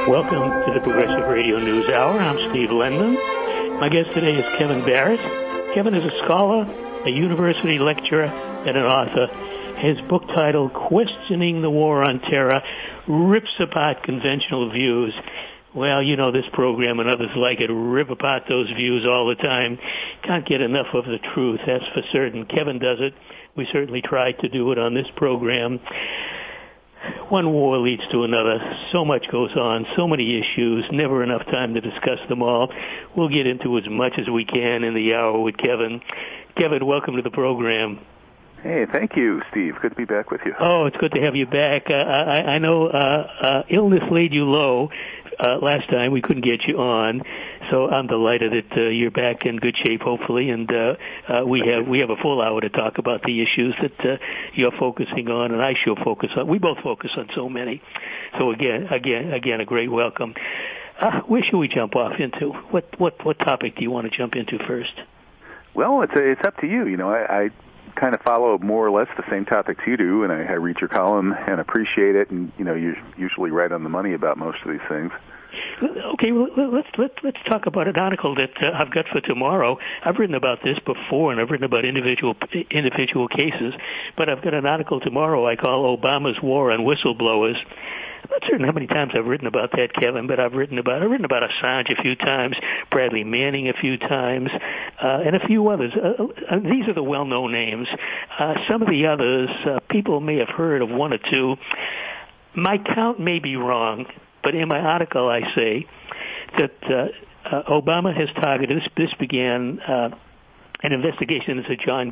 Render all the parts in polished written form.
Welcome to the Progressive Radio News Hour. I'm Steve Lendman. My guest today is Kevin Barrett. Kevin is a scholar, a university lecturer, and an author. His book title, Questioning the War on Terror, rips apart conventional views. Well, you know, this program and others like it rip apart those views all the time. Can't get enough of the truth, that's for certain. Kevin does it. We certainly try to do it on this program. One war leads to another. So much goes on, so many issues, never enough time to discuss them all. We'll get into as much as we can in the hour with Kevin. Kevin, welcome to the program. Hey, thank you, Steve. Good to be back with you. Oh, it's good to have you back. I know illness laid you low last time. We couldn't get you on, so I'm delighted that you're back in good shape, hopefully, and we have a full hour to talk about the issues that you're focusing on, and I shall focus on. We both focus on so many. So again, a great welcome. Where should we jump off into? What topic do you want to jump into first? Well, it's up to you. You know, I kind of follow more or less the same topics you do, and I read your column and appreciate it, and you know, you're usually right on the money about most of these things. Okay, well, let's talk about an article that I've got for tomorrow. I've written about this before, and I've written about individual cases, but I've got an article tomorrow I call Obama's War on Whistleblowers. I'm not certain how many times I've written about that, Kevin, but I've written about Assange a few times, Bradley Manning a few times, and a few others. These are the well-known names. Some of the others, people may have heard of one or two. My count may be wrong, but in my article I say that Obama has targeted, this began an investigation into John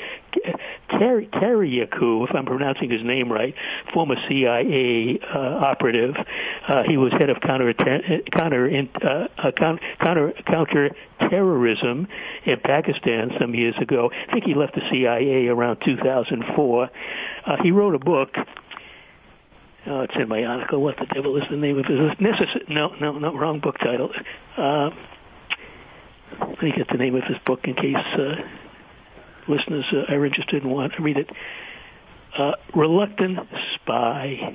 Kiriakou, if I'm pronouncing his name right, former CIA operative. He was head of counter-terrorism in Pakistan some years ago. I think he left the CIA around 2004. He wrote a book. Oh, it's in my article. What the devil is the name of it? No, wrong book title. Let me get the name of his book in case listeners are interested and want to read it. Reluctant Spy,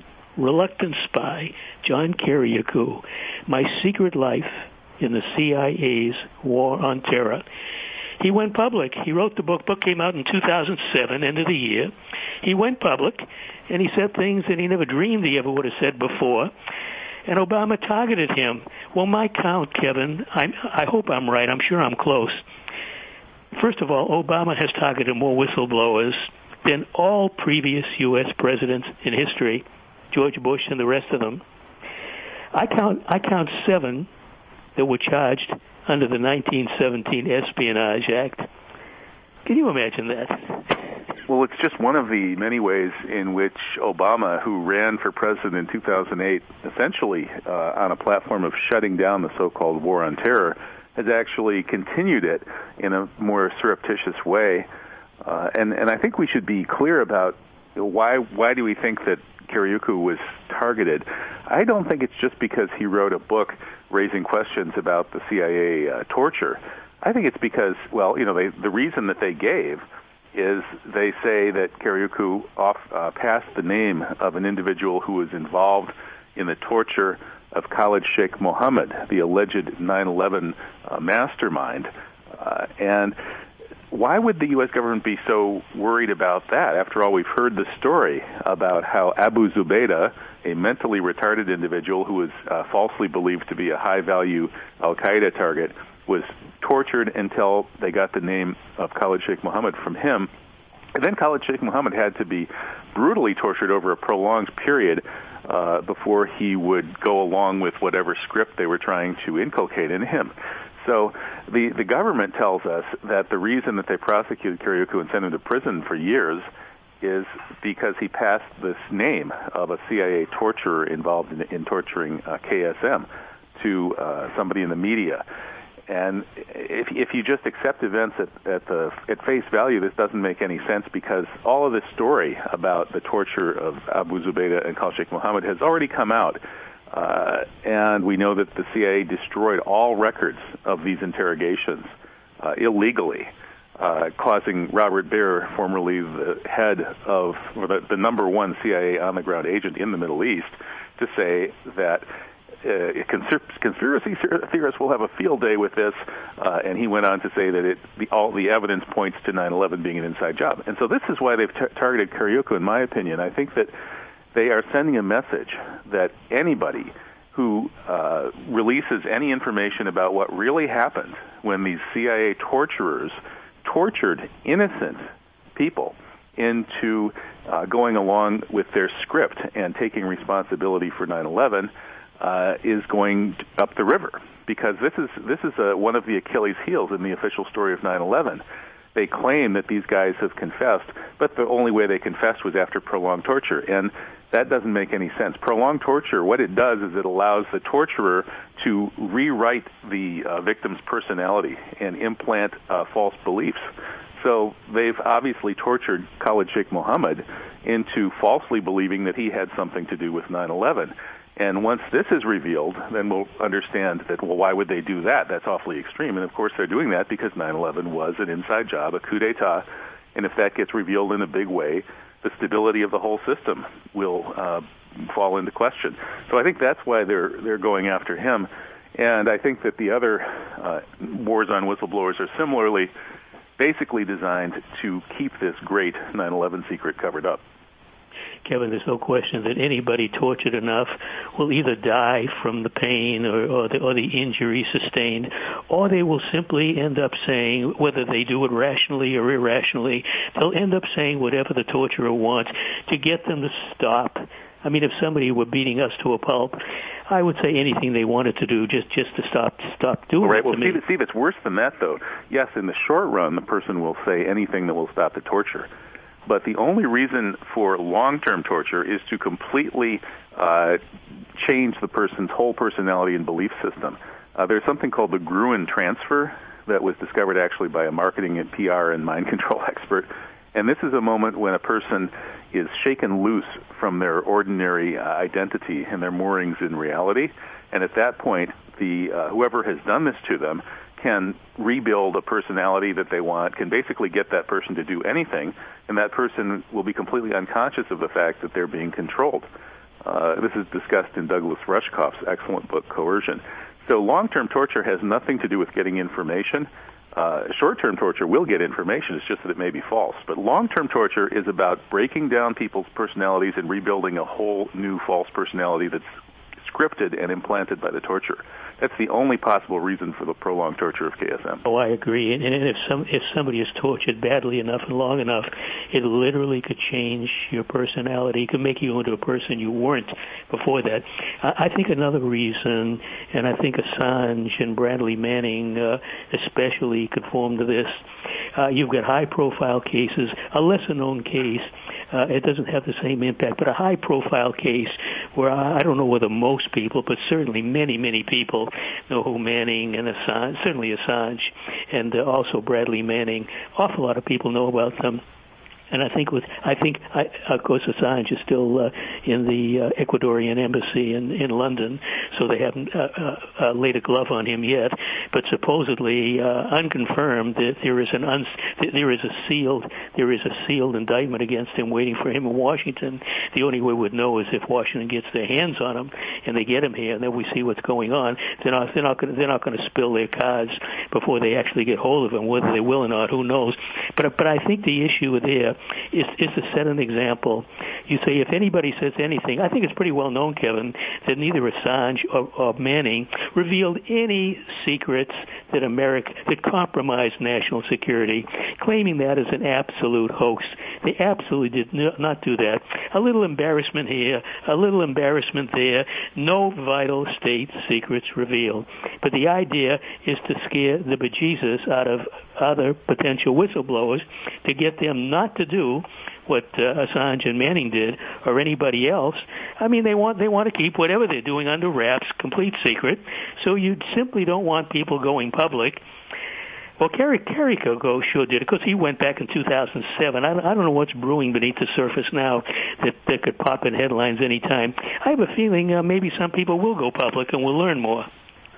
John Kiriakou, My Secret Life in the CIA's War on Terror. He went public. He wrote the book. Book came out in 2007, end of the year. He went public, and he said things that he never dreamed he ever would have said before. And Obama targeted him. Well, my count, Kevin, I hope I'm right. I'm sure I'm close. First of all, Obama has targeted more whistleblowers than all previous U.S. presidents in history, George Bush and the rest of them. I count 7 that were charged under the 1917 Espionage Act. Can you imagine that? Well, it's just one of the many ways in which Obama, who ran for president in 2008, essentially on a platform of shutting down the so-called war on terror, has actually continued it in a more surreptitious way. And I think we should be clear about why do we think that Kiriakou was targeted. I don't think it's just because he wrote a book raising questions about the CIA torture. I think it's because, well, you know, the reason that they gave is they say that Kiriakou passed the name of an individual who was involved in the torture of Khalid Sheikh Mohammed, the alleged 9/11 mastermind. And why would the U.S. government be so worried about that? After all, we've heard the story about how Abu Zubaydah, a mentally retarded individual who was falsely believed to be a high-value al-Qaeda target, was tortured until they got the name of Khalid Sheikh Mohammed from him. And then Khalid Sheikh Mohammed had to be brutally tortured over a prolonged period before he would go along with whatever script they were trying to inculcate in him. So the government tells us that the reason that they prosecuted Kiriakou and sent him to prison for years is because he passed this name of a CIA torturer involved in torturing KSM to somebody in the media. And if you just accept events at face value, this doesn't make any sense, because all of this story about the torture of Abu Zubaydah and Khalid Sheikh Mohammed has already come out. And we know that the CIA destroyed all records of these interrogations illegally, causing Robert Baer, formerly the head of, or the number one CIA on-the-ground agent in the Middle East, to say that conspiracy theorists will have a field day with this, and he went on to say that all the evidence points to 9/11 being an inside job. And so this is why they've targeted Karyuka, in my opinion. I think that they are sending a message that anybody who releases any information about what really happened when these CIA torturers tortured innocent people into going along with their script and taking responsibility for 9/11 is going up the river, because this is one of the Achilles heels in the official story of 9/11. They claim that these guys have confessed, but the only way they confessed was after prolonged torture, and that doesn't make any sense. Prolonged torture, what it does is it allows the torturer to rewrite the victim's personality and implant false beliefs. So they've obviously tortured Khalid Sheikh Mohammed into falsely believing that he had something to do with 9/11. And once this is revealed, then we'll understand that, well, why would they do that? That's awfully extreme. And, of course, they're doing that because 9/11 was an inside job, a coup d'etat. And if that gets revealed in a big way, the stability of the whole system will fall into question. So I think that's why they're going after him. And I think that the other wars on whistleblowers are similarly basically designed to keep this great 9/11 secret covered up. Kevin, there's no question that anybody tortured enough will either die from the pain or the injury sustained, or they will simply end up saying, whether they do it rationally or irrationally, they'll end up saying whatever the torturer wants to get them to stop. I mean, if somebody were beating us to a pulp, I would say anything they wanted to do just to stop doing it. Right. Well, Steve, it's worse than that, though. Yes, in the short run, the person will say anything that will stop the torture. But the only reason for long-term torture is to completely change the person's whole personality and belief system. There's something called the Gruen transfer that was discovered actually by a marketing and PR and mind control expert. And this is a moment when a person is shaken loose from their ordinary identity and their moorings in reality. And at that point, whoever has done this to them can rebuild a personality that they want, can basically get that person to do anything, and that person will be completely unconscious of the fact that they're being controlled. This is discussed in Douglas Rushkoff's excellent book, Coercion. So long-term torture has nothing to do with getting information. Short-term torture will get information, it's just that it may be false. But long-term torture is about breaking down people's personalities and rebuilding a whole new false personality that's scripted and implanted by the torturer. That's the only possible reason for the prolonged torture of KSM. Oh, I agree. And if somebody is tortured badly enough and long enough, it literally could change your personality. It could make you into a person you weren't before that. I think another reason, and I think Assange and Bradley Manning especially conform to this, you've got high-profile cases, a lesser-known case. It doesn't have the same impact, but a high-profile case where I don't know whether most people, but certainly many, many people know who Manning and Assange, certainly Assange, and also Bradley Manning. Awful lot of people know about them. And I think, of course, Assange is still in the Ecuadorian embassy in London, so they haven't laid a glove on him yet. But supposedly, unconfirmed, that there is a sealed indictment against him waiting for him in Washington. The only way we'd know is if Washington gets their hands on him and they get him here, and then we see what's going on. They're not going to spill their cards before they actually get hold of him. Whether they will or not, who knows? But I think the issue there is to set an example. You say if anybody says anything, I think it's pretty well known, Kevin, that neither Assange or Manning revealed any secrets that compromised national security, claiming that as an absolute hoax. They absolutely did not do that. A little embarrassment here, a little embarrassment there, no vital state secrets revealed. But the idea is to scare the bejesus out of other potential whistleblowers to get them not to do what Assange and Manning did, or anybody else. I mean, they want to keep whatever they're doing under wraps, complete secret. So you simply don't want people going public. Well, Karyuka sure did it, because he went back in 2007. I don't know what's brewing beneath the surface now that could pop in headlines any time. I have a feeling maybe some people will go public and we'll learn more.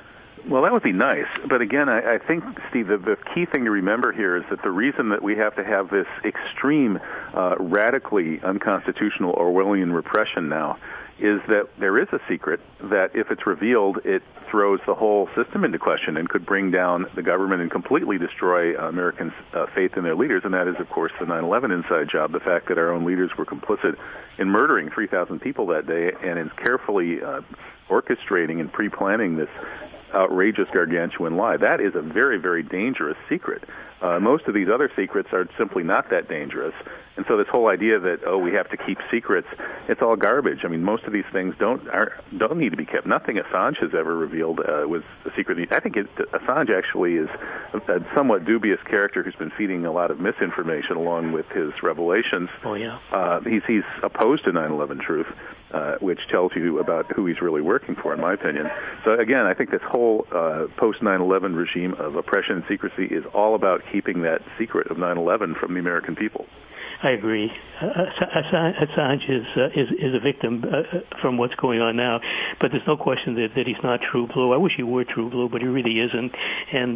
Well, that would be nice. But again, I think, Steve, the key thing to remember here is that the reason that we have to have this extreme, radically unconstitutional Orwellian repression now is that there is a secret that if it's revealed, it throws the whole system into question and could bring down the government and completely destroy Americans' faith in their leaders, and that is, of course, the 9/11 inside job, the fact that our own leaders were complicit in murdering 3,000 people that day and in carefully orchestrating and pre-planning this outrageous gargantuan lie. That is a very, very dangerous secret. Most of these other secrets are simply not that dangerous. And so this whole idea that, we have to keep secrets, it's all garbage. I mean, most of these things don't need to be kept. Nothing Assange has ever revealed was a secret. I think Assange actually is a somewhat dubious character who's been feeding a lot of misinformation along with his revelations. Oh, yeah. He's opposed to 9/11 truth, which tells you about who he's really working for, in my opinion. So, again, I think this whole post-9/11 regime of oppression and secrecy is all about keeping that secret of 9/11 from the American people. I agree. Assange is a victim from what's going on now, but there's no question that he's not true blue. I wish he were true blue, but he really isn't. And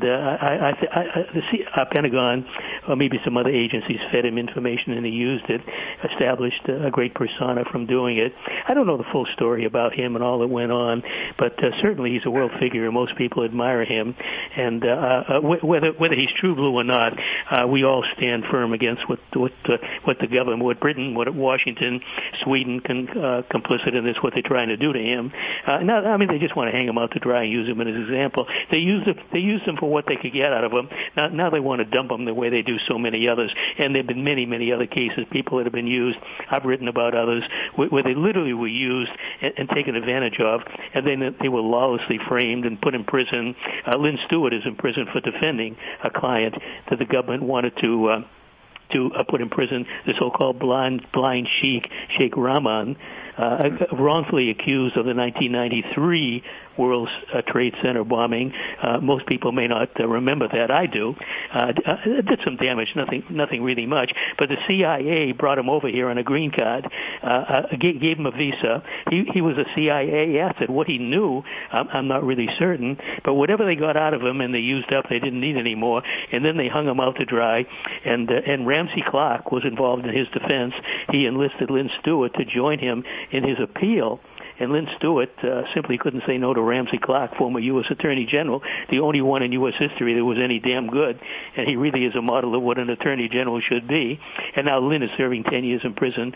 the Pentagon, or maybe some other agencies, fed him information and he used it, established a great persona from doing it. I don't know the full story about him and all that went on, but certainly he's a world figure and most people admire him. And whether he's true blue or not, we all stand firm against what the government, what Britain, what Washington, Sweden complicit in this, what they're trying to do to him. They just want to hang him out to dry and use him as an example. They used him for what they could get out of him. Now they want to dump him the way they do so many others. And there have been many, many other cases, people that have been used. I've written about others where they literally were used and taken advantage of, and then they were lawlessly framed and put in prison. Lynn Stewart is in prison for defending a client that the government wanted to put in prison, the so-called blind Sheikh Rahman, wrongfully accused of the 1993 World Trade Center bombing. Most people may not remember that. I do. It did some damage, nothing really much. But the CIA brought him over here on a green card, gave him a visa. He was a CIA asset. What he knew, I'm not really certain. But whatever they got out of him and they used up, they didn't need anymore. And then they hung him out to dry. And Ramsey Clark was involved in his defense. He enlisted Lynn Stewart to join him in his appeal. And Lynn Stewart simply couldn't say no to Ramsey Clark, former U.S. Attorney General, the only one in U.S. history that was any damn good. And he really is a model of what an Attorney General should be. And now Lynn is serving 10 years in prison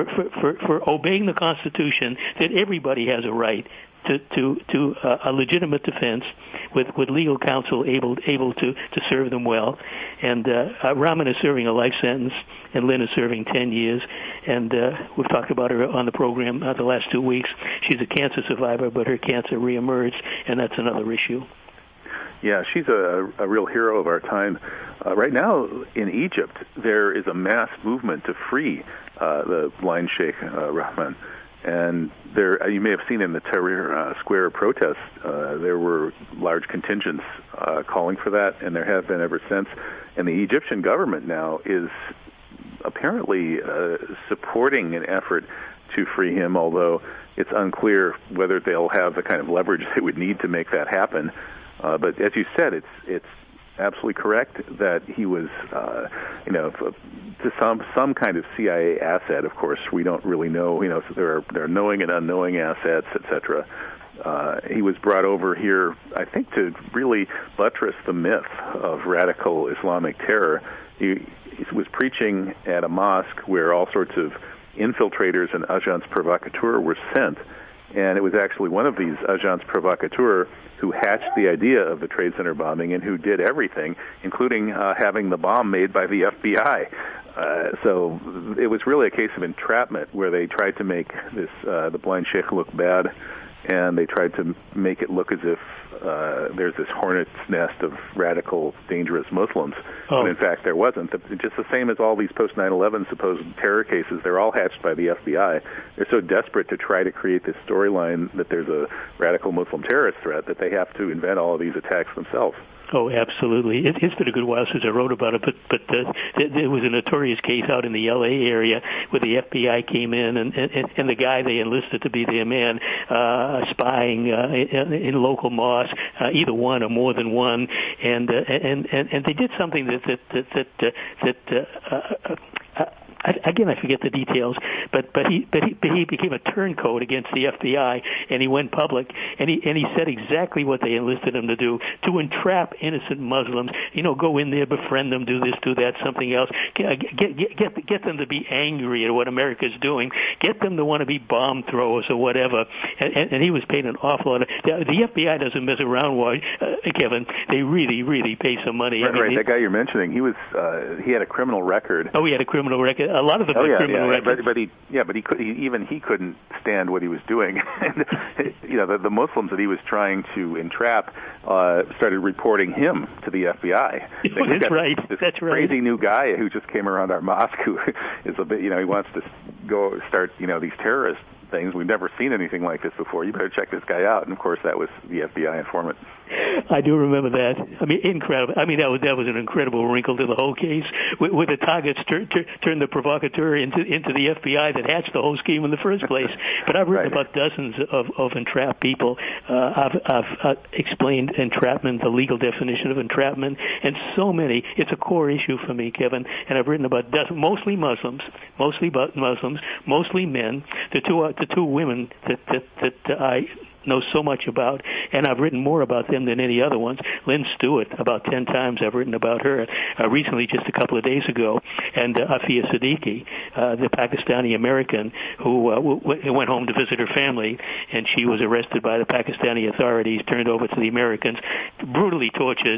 for obeying the Constitution, that everybody has a right to a legitimate defense with legal counsel able to serve them well. And Rahman is serving a life sentence, and Lynn is serving 10 years. And we've talked about her on the program the last 2 weeks. She's a cancer survivor, but her cancer reemerged, and that's another issue. Yeah, she's a real hero of our time. Right now in Egypt, there is a mass movement to free the blind Sheikh Rahman. And there, you may have seen in the Tahrir Square protests, there were large contingents calling for that, and there have been ever since. And the Egyptian government now is apparently supporting an effort to free him, although it's unclear whether they'll have the kind of leverage they would need to make that happen. But as you said, it's absolutely correct that he was, to some kind of CIA asset. Of course, we don't really know. So there are knowing and unknowing assets, etc. He was brought over here, I think, to really buttress the myth of radical Islamic terror. He was preaching at a mosque where all sorts of infiltrators and agents provocateurs were sent. And it was actually one of these agents provocateurs who hatched the idea of the Trade Center bombing and who did everything, including having the bomb made by the FBI. So it was really a case of entrapment where they tried to make the blind sheikh look bad, and they tried to make it look as if there's this hornet's nest of radical, dangerous Muslims. When in fact there wasn't. Just the same as all these post-9/11 supposed terror cases, they're all hatched by the FBI. They're so desperate to try to create this storyline that there's a radical Muslim terrorist threat that they have to invent all of these attacks themselves. Oh, absolutely. It's been a good while since I wrote about it, but there was a notorious case out in the L.A. area where the FBI came in and the guy they enlisted to be their man spying in local mosques, either one or more than one, and they did something again, I forget the details, but he became a turncoat against the FBI, and he went public, and he said exactly what they enlisted him to do, to entrap innocent Muslims. Go in there, befriend them, do this, do that, something else. Get them to be angry at what America's doing. Get them to want to be bomb throwers or whatever. And he was paid an awful lot. The FBI doesn't mess around, Kevin. They really, really pay some money. Right. That guy you're mentioning, he had a criminal record. Oh, he had a criminal record. A lot of them had criminal records. But he couldn't stand what he was doing. The Muslims that he was trying to entrap started reporting him to the FBI. That's right. This crazy new guy who just came around our mosque who is a bit, he wants to go start, these terrorist things. We've never seen anything like this before. You better check this guy out. And of course, that was the FBI informant. I do remember that. Incredible. That was an incredible wrinkle to the whole case, where the targets turned the provocateur into the FBI that hatched the whole scheme in the first place. But I've written about dozens of entrapped people. I've explained entrapment, the legal definition of entrapment, and so many. It's a core issue for me, Kevin. And I've written about mostly Muslims, mostly men. The two women that I know so much about, and I've written more about them than any other ones. Lynn Stewart, about 10 times I've written about her. Recently, just a couple of days ago, and Afia Siddiqui, the Pakistani American who went home to visit her family, and she was arrested by the Pakistani authorities, turned over to the Americans, brutally tortured.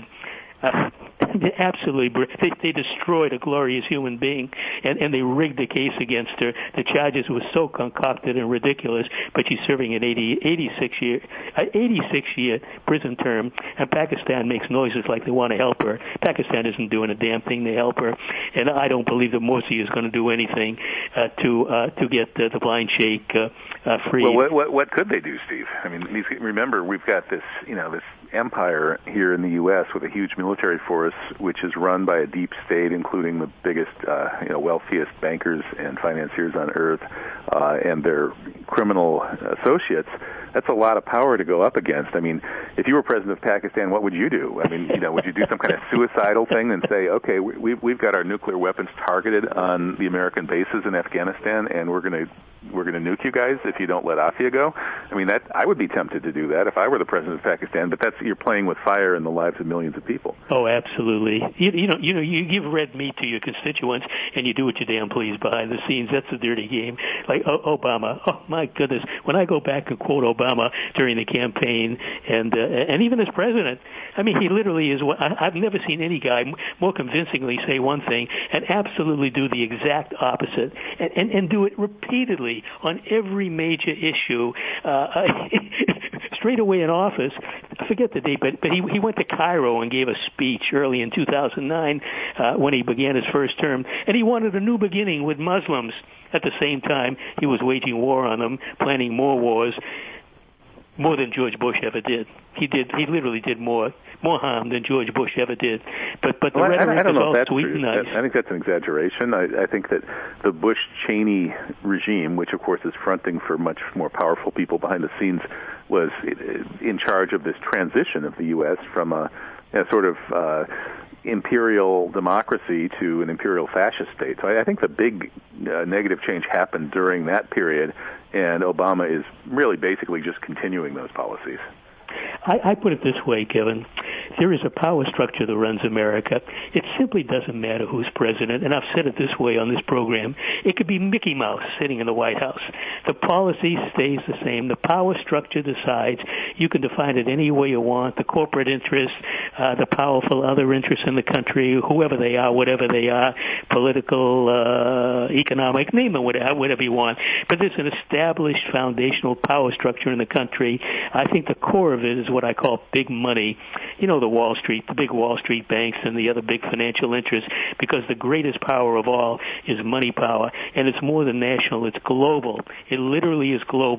Absolutely, they destroyed a glorious human being, and they rigged the case against her. The charges were so concocted and ridiculous, but she's serving an 86 year prison term, and Pakistan makes noises like they want to help her. Pakistan isn't doing a damn thing to help her, and I don't believe that Morsi is going to do anything to get the blind sheikh free. Well, what could they do, Steve? Remember, we've got this empire here in the U.S. with a huge military force, which is run by a deep state, including the biggest, wealthiest bankers and financiers on earth, and their criminal associates. That's a lot of power to go up against. If you were president of Pakistan, what would you do? Would you do some kind of suicidal thing and say, okay, we've got our nuclear weapons targeted on the American bases in Afghanistan, and we're going to nuke you guys if you don't let Afia go? I would be tempted to do that if I were the president of Pakistan, but you're playing with fire in the lives of millions of people. Oh, absolutely. You give red meat to your constituents, and you do what you damn please behind the scenes. That's a dirty game. Like Obama. Oh, my goodness. When I go back and quote Obama during the campaign, and even as president, he literally is. I've never seen any guy more convincingly say one thing and absolutely do the exact opposite, and do it repeatedly on every major issue. Straight away in office, I forget the date, but he went to Cairo and gave a speech early in 2009 when he began his first term, and he wanted a new beginning with Muslims. At the same time, he was waging war on them, planning more wars, more than George Bush ever did. He literally did more harm than George Bush ever did. But the rhetoric is all sweet and nice. I think that's an exaggeration. I think that the Bush-Cheney regime, which of course is fronting for much more powerful people behind the scenes, was in charge of this transition of the U.S. from a sort of imperial democracy to an imperial fascist state. So I think the big negative change happened during that period, and Obama is really basically just continuing those policies. I put it this way, Kevin. There is a power structure that runs America. It simply doesn't matter who's president, and I've said it this way on this program. It could be Mickey Mouse sitting in the White House. The policy stays the same. The power structure decides. You can define it any way you want. The corporate interests, the powerful other interests in the country, whoever they are, whatever they are, political, economic, name it, whatever you want. But there's an established foundational power structure in the country. I think the core of it is what I call big money. The big Wall Street banks and the other big financial interests, because the greatest power of all is money power, and it's more than national, it's global. It literally is global,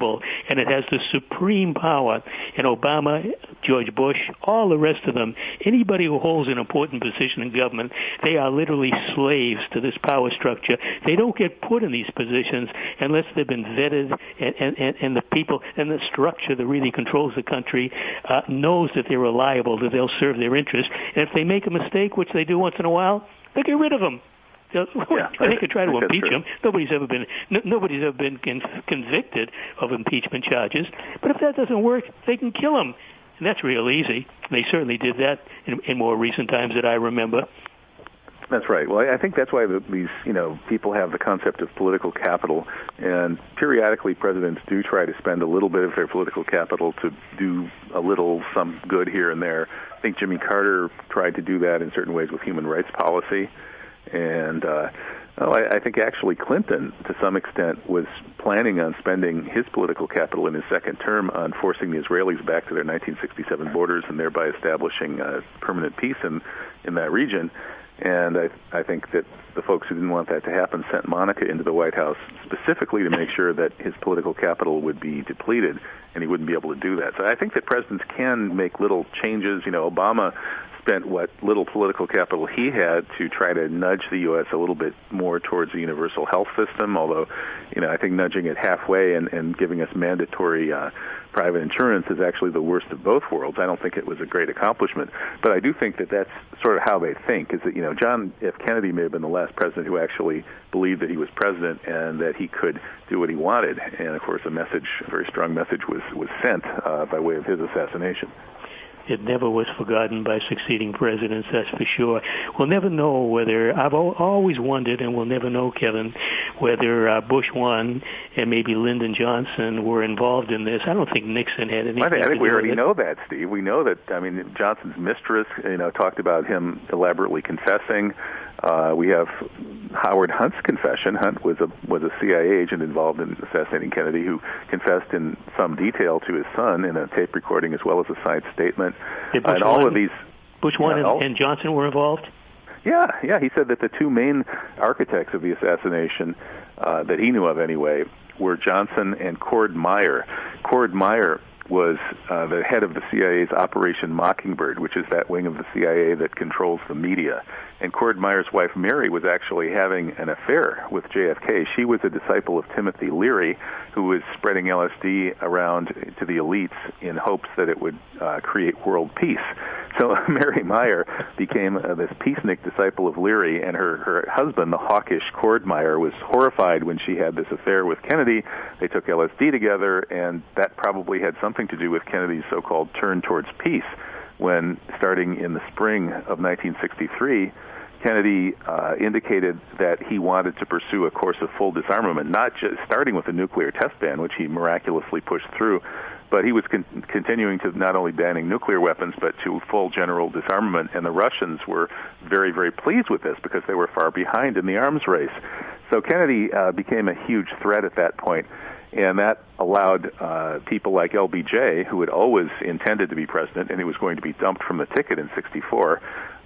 and it has the supreme power. And Obama, George Bush, all the rest of them, anybody who holds an important position in government, they are literally slaves to this power structure. They don't get put in these positions unless they've been vetted, and the people and the structure that really controls the country knows that they're reliable, that they'll serve their interests. And if they make a mistake, which they do once in a while, they get rid of them. They could try to impeach him. Nobody's ever been convicted of impeachment charges. But if that doesn't work, they can kill him, and that's real easy. They certainly did that in more recent times that I remember. That's right. Well, I think that's why these people have the concept of political capital, and periodically presidents do try to spend a little bit of their political capital to do some good here and there. I think Jimmy Carter tried to do that in certain ways with human rights policy. And I think actually Clinton, to some extent, was planning on spending his political capital in his second term on forcing the Israelis back to their 1967 borders and thereby establishing permanent peace in that region. And I think that the folks who didn't want that to happen sent Monica into the White House specifically to make sure that his political capital would be depleted and he wouldn't be able to do that. So I think that presidents can make little changes. Obama spent what little political capital he had to try to nudge the U.S. a little bit more towards a universal health system, although, I think nudging it halfway and giving us mandatory private insurance is actually the worst of both worlds. I don't think it was a great accomplishment, but I do think that that's sort of how they think, is that, John F. Kennedy may have been the last president who actually believed that he was president and that he could do what he wanted, and of course a very strong message was sent by way of his assassination. It never was forgotten by succeeding presidents, that's for sure. We'll never know whether, I've always wondered, and we'll never know, Kevin, whether Bush 1 and maybe Lyndon Johnson were involved in this. I don't think Nixon had anything to do with it. I think we already know that, Steve. We know that, Johnson's mistress, talked about him elaborately confessing. We have Howard Hunt's confession. Hunt was a CIA agent involved in assassinating Kennedy, who confessed in some detail to his son in a tape recording as well as a signed statement. And all of these, Bush 1 and Johnson were involved? Yeah. He said that the two main architects of the assassination, that he knew of anyway, were Johnson and Cord Meyer. Cord Meyer was the head of the CIA's Operation Mockingbird, which is that wing of the CIA that controls the media. And Cord Meyer's wife, Mary, was actually having an affair with JFK. She was a disciple of Timothy Leary, who was spreading LSD around to the elites in hopes that it would create world peace. So Mary Meyer became this peacenik disciple of Leary, and her husband, the hawkish Cord Meyer, was horrified when she had this affair with Kennedy. They took LSD together, and that probably had something to do with Kennedy's so-called turn towards peace, when, starting in the spring of 1963, Kennedy indicated that he wanted to pursue a course of full disarmament, not just starting with a nuclear test ban, which he miraculously pushed through, but he was continuing to not only banning nuclear weapons, but to full general disarmament. And the Russians were very, very pleased with this because they were far behind in the arms race. So Kennedy became a huge threat at that point. And that allowed people like LBJ, who had always intended to be president and he was going to be dumped from the ticket in '64,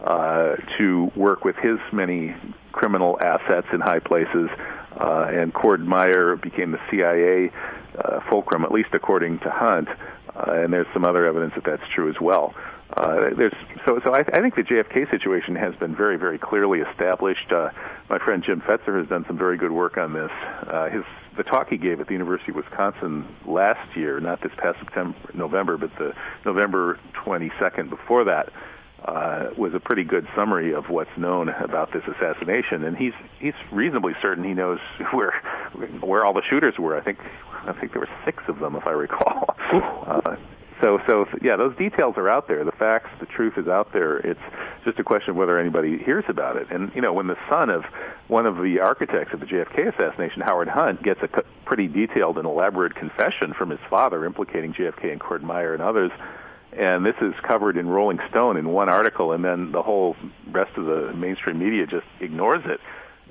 to work with his many criminal assets in high places. And Cord Meyer became the CIA fulcrum, at least according to Hunt. And there's some other evidence that that's true as well. I think the JFK situation has been very, very clearly established. My friend Jim Fetzer has done some very good work on this. The talk he gave at the University of Wisconsin last year, not this past November, but the November 22nd before that, was a pretty good summary of what's known about this assassination. And he's reasonably certain he knows where all the shooters were. I think there were 6 of them, if I recall. So those details are out there. The facts, the truth is out there. It's just a question of whether anybody hears about it. And, when the son of one of the architects of the JFK assassination, Howard Hunt, gets a pretty detailed and elaborate confession from his father implicating JFK and Cord Meyer and others, and this is covered in Rolling Stone in one article, and then the whole rest of the mainstream media just ignores it.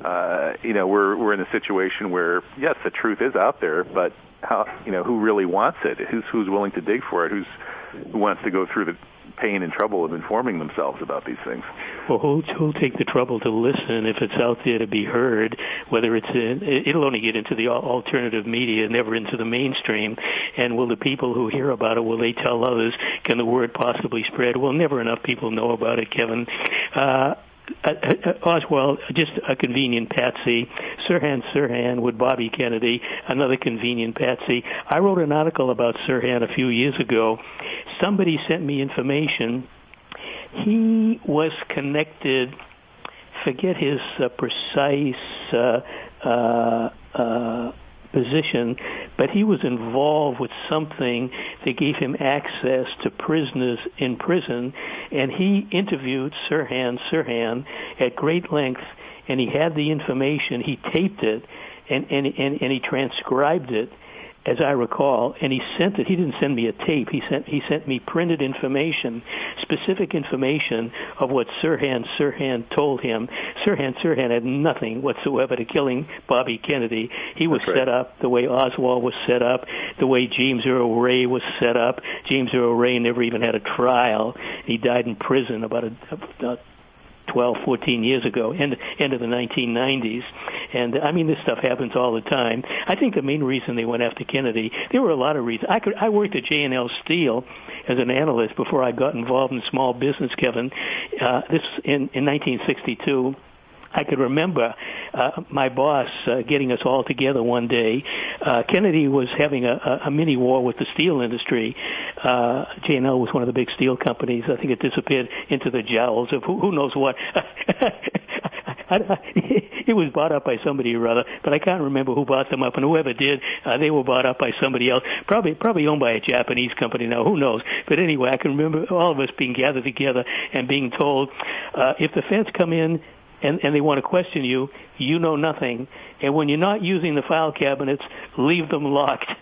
We're in a situation where, yes, the truth is out there, but who really wants it? Who's willing to dig for it? Who wants to go through the pain and trouble of informing themselves about these things? Well, who'll take the trouble to listen if it's out there to be heard? Whether it'll only get into the alternative media, never into the mainstream. And will the people who hear about it, will they tell others? Can the word possibly spread? Well, never enough people know about it, Kevin. Oswald, just a convenient patsy. Sirhan with Bobby Kennedy, another convenient patsy. I wrote an article about Sirhan a few years ago. Somebody sent me information. He was connected, forget his precise position, but he was involved with something that gave him access to prisoners in prison, and he interviewed Sirhan at great length, and he had the information. He taped it, and he transcribed it, as I recall, and he sent it. He didn't send me a tape. He sent me printed information, specific information of what Sirhan told him. Sirhan had nothing whatsoever to killing Bobby Kennedy. He was set up the way Oswald was set up, the way James Earl Ray was set up. James Earl Ray never even had a trial. He died in prison about 12, 14 years ago, end of the 1990s. And, I mean, this stuff happens all the time. I think the main reason they went after Kennedy, there were a lot of reasons. I worked at J&L Steel as an analyst before I got involved in small business, Kevin. This in 1962. I could remember my boss getting us all together one day. Kennedy was having a mini war with the steel industry. J&L was one of the big steel companies. I think it disappeared into the jowls of who knows what. It was bought up by somebody or other, but I can't remember who bought them up. And whoever did, they were bought up by somebody else, probably owned by a Japanese company now. Who knows? But anyway, I can remember all of us being gathered together and being told, if the feds come in and they want to question you, you know nothing. And when you're not using the file cabinets, leave them locked.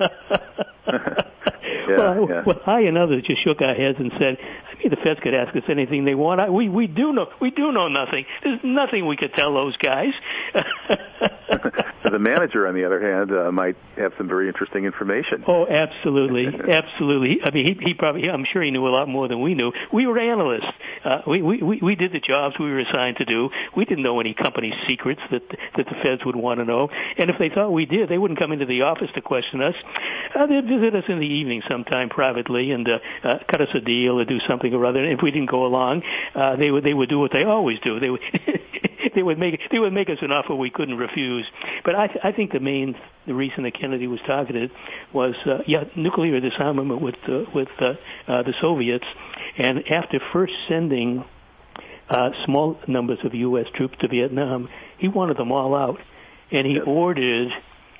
Well, I and others just shook our heads and said, I mean, the feds could ask us anything they want. We do know nothing. There's nothing we could tell those guys. The manager, on the other hand, might have some very interesting information. Oh, absolutely, absolutely. I mean, he probably, I'm sure he knew a lot more than we knew. We were analysts. We did the jobs we were assigned to do. We didn't know any company secrets that the feds would want to know. And if they thought we did, they wouldn't come into the office to question us. They'd visit us in the evening sometime privately and cut us a deal or do something or other. And if we didn't go along, they would do what they always do. They would they would make us an offer we couldn't refuse. But I think the reason that Kennedy was targeted was nuclear disarmament with the Soviets, and after first sending small numbers of U.S. troops to Vietnam, he wanted them all out, and he ordered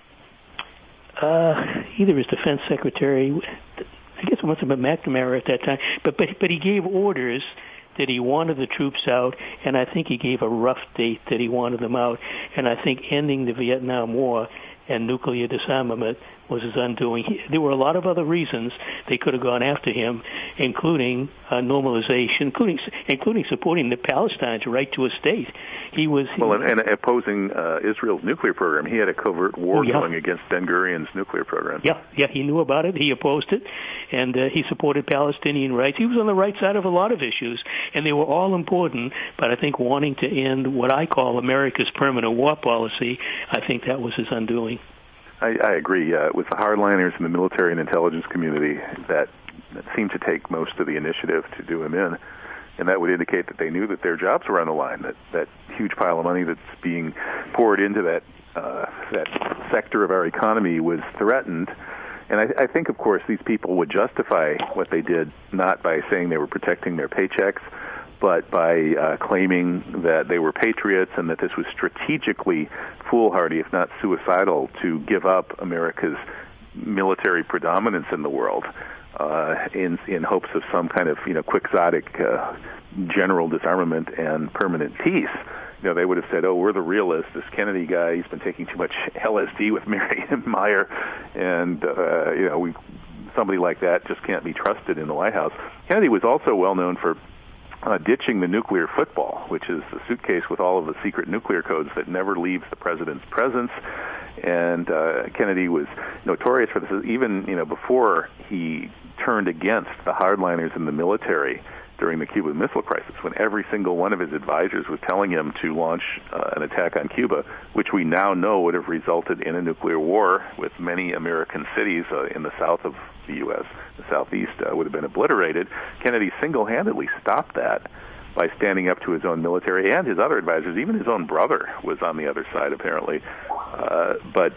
either his defense secretary, I guess it must have been McNamara at that time, but he gave orders that he wanted the troops out, and I think he gave a rough date that he wanted them out, and I think ending the Vietnam War and nuclear disarmament was his undoing. There were a lot of other reasons they could have gone after him, including normalization, including supporting the Palestine's right to a state. And opposing Israel's nuclear program. He had a covert war going against Ben-Gurion's nuclear program. Yeah, he knew about it. He opposed it, and he supported Palestinian rights. He was on the right side of a lot of issues, and they were all important. But I think wanting to end what I call America's permanent war policy, I think that was his undoing. I agree. With the hardliners in the military and intelligence community that seemed to take most of the initiative to do him in, and that would indicate that they knew that their jobs were on the line, that huge pile of money that's being poured into that sector of our economy was threatened. And I think, of course, these people would justify what they did not by saying they were protecting their paychecks, but by claiming that they were patriots and that this was strategically foolhardy, if not suicidal, to give up America's military predominance in the world in hopes of some kind of quixotic general disarmament and permanent peace. They would have said, "Oh, we're the realists. This Kennedy guy, he's been taking too much LSD with Mary Meyer, and somebody like that just can't be trusted in the White House." Kennedy was also well known for ditching the nuclear football, which is a suitcase with all of the secret nuclear codes that never leaves the president's presence. And Kennedy was notorious for this, even before he turned against the hardliners in the military during the Cuban Missile Crisis, when every single one of his advisors was telling him to launch an attack on Cuba, which we now know would have resulted in a nuclear war with many American cities in the south of the U.S., the southeast, would have been obliterated. Kennedy single-handedly stopped that by standing up to his own military and his other advisors. Even his own brother was on the other side, apparently. But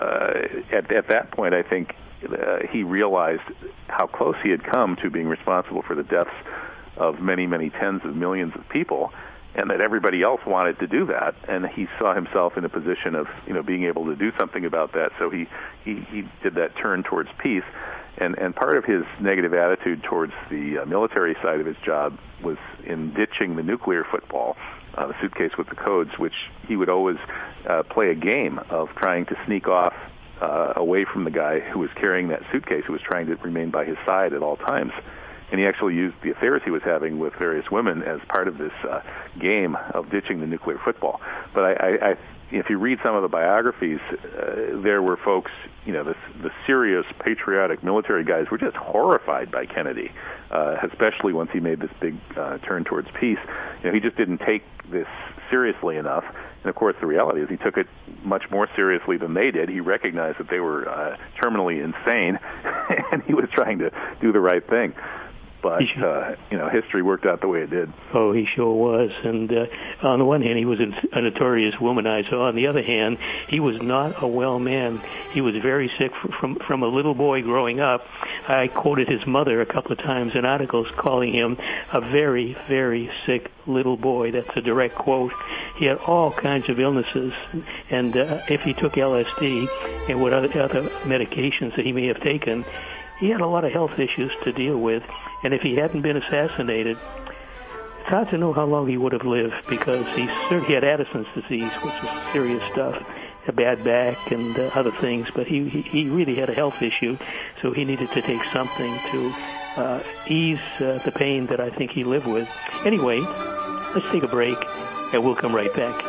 at that point, I think he realized how close he had come to being responsible for the deaths of many, many tens of millions of people, and that everybody else wanted to do that. And he saw himself in a position of, being able to do something about that. So he did that turn towards peace. And part of his negative attitude towards the military side of his job was in ditching the nuclear football, the suitcase with the codes, which he would always play a game of trying to sneak off away from the guy who was carrying that suitcase, who was trying to remain by his side at all times. And he actually used the affairs he was having with various women as part of this game of ditching the nuclear football. But I if you read some of the biographies, there were folks, the serious patriotic military guys were just horrified by Kennedy, especially once he made this big turn towards peace. He just didn't take this seriously enough. And of course, the reality is he took it much more seriously than they did. He recognized that they were terminally insane, and he was trying to do the right thing. But, history worked out the way it did. Oh, he sure was. And on the one hand, he was a notorious womanizer. On the other hand, he was not a well man. He was very sick from a little boy growing up. I quoted his mother a couple of times in articles calling him a very, very sick little boy. That's a direct quote. He had all kinds of illnesses. And if he took LSD and what other medications that he may have taken, he had a lot of health issues to deal with. And if he hadn't been assassinated, it's hard to know how long he would have lived, because he had Addison's disease, which is serious stuff, a bad back and other things. But he really had a health issue, so he needed to take something to ease the pain that I think he lived with. Anyway, let's take a break, and we'll come right back.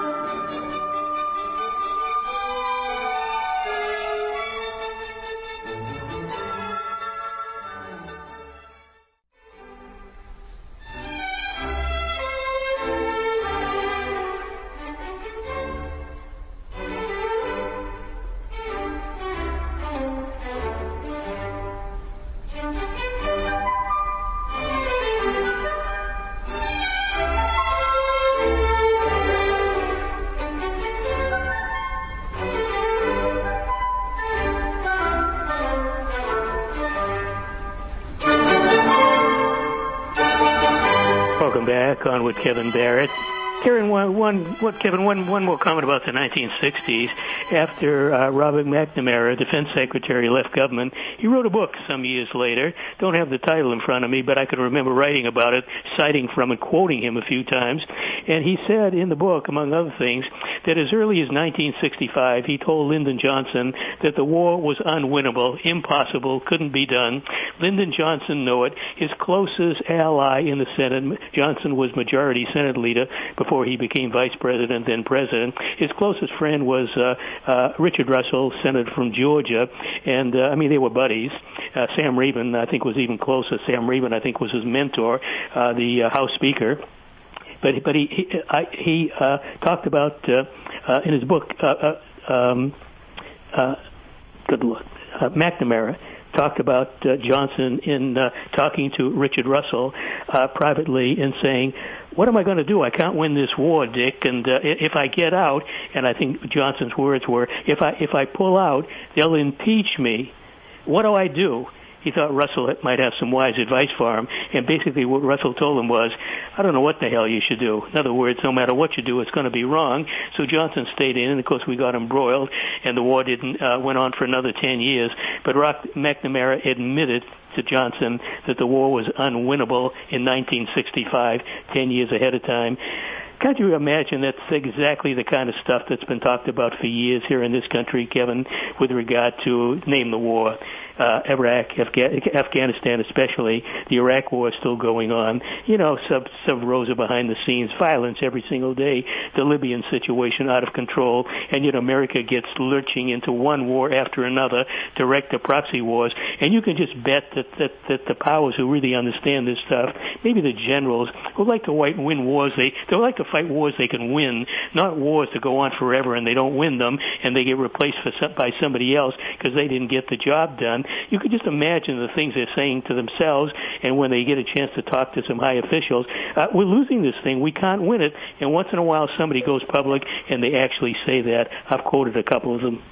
On with Kevin Barrett. Karen, one more comment about the 1960s. After Robert McNamara, Defense Secretary, left government, he wrote a book some years later. Don't have the title in front of me, but I can remember writing about it, citing from and quoting him a few times. And he said in the book, among other things, that as early as 1965, he told Lyndon Johnson that the war was unwinnable, impossible, couldn't be done. Lyndon Johnson knew it. His closest ally in the Senate, Johnson was Majority Senate Leader before he became Vice President, then President. His closest friend was Richard Russell, Senator from Georgia, and they were buddies. Sam Reben, I think, was even closer. Sam Reben, I think, was his mentor, the House Speaker. But he talked about in his book, McNamara talked about Johnson in talking to Richard Russell privately and saying, what am I going to do? I can't win this war, Dick. And if I get out, and I think Johnson's words were, if I pull out, they'll impeach me. What do I do? He thought Russell might have some wise advice for him, and basically what Russell told him was, I don't know what the hell you should do. In other words, no matter what you do, it's going to be wrong. So Johnson stayed in, and of course we got embroiled, and the war went on for another 10 years. But McNamara admitted to Johnson that the war was unwinnable in 1965, 10 years ahead of time. Can't you imagine that's exactly the kind of stuff that's been talked about for years here in this country, Kevin, with regard to name the war? Iraq, Afghanistan especially. The Iraq war is still going on. Some Rosa behind the scenes, violence every single day. The Libyan situation out of control, and America gets lurching into one war after another, direct or proxy wars, and you can just bet that the powers who really understand this stuff, maybe the generals, who like to win wars, they like to fight wars they can win, not wars that go on forever and they don't win them and they get replaced by somebody else because they didn't get the job done. You could just imagine the things they're saying to themselves, and when they get a chance to talk to some high officials, we're losing this thing. We can't win it. And once in a while somebody goes public and they actually say that. I've quoted a couple of them.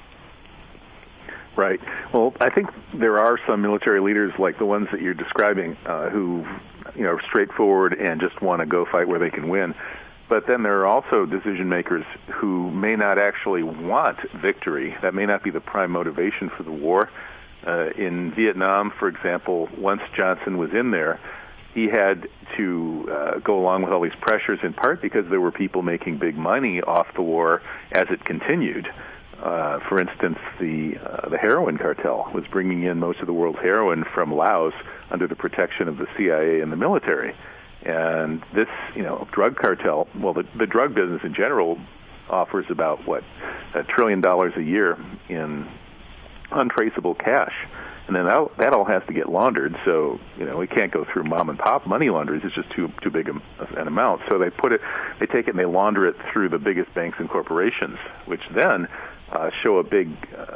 Right. Well, I think there are some military leaders like the ones that you're describing who, are straightforward and just want to go fight where they can win. But then there are also decision makers who may not actually want victory. That may not be the prime motivation for the war. In Vietnam, for example, once Johnson was in there, he had to go along with all these pressures, in part because there were people making big money off the war as it continued. For instance, the heroin cartel was bringing in most of the world's heroin from Laos under the protection of the CIA and the military. And this, drug cartel, well, the drug business in general offers about, $1 trillion a year in untraceable cash. And then that all has to get laundered, so, it can't go through mom and pop money launderers. It's just too big an amount. So they take it and they launder it through the biggest banks and corporations, which then show a big